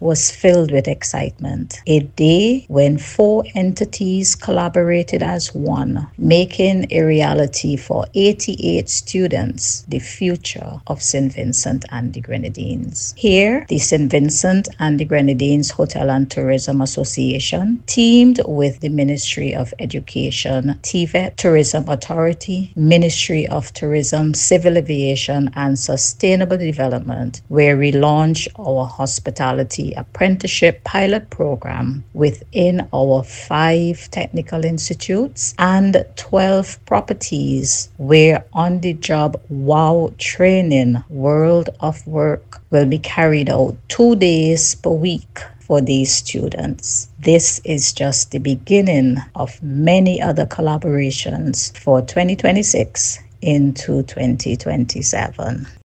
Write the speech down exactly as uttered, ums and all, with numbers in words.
was filled with excitement. A day when four entities collaborated as one, making a reality for eighty-eight students the future of Saint Vincent and the Grenadines. Here, the Saint Vincent and the Grenadines Hotel and Tourism Association teamed with the Ministry of Education, T V E T, Tourism Authority, Ministry of Tourism, Civil Aviation and Sustainable Development, where we launched our hospitality apprenticeship pilot program within our five technical institutes and twelve properties, where on-the-job wow training World of Work will be carried out two days per week for these students. This is just the beginning of many other collaborations for twenty twenty-six into twenty twenty-seven.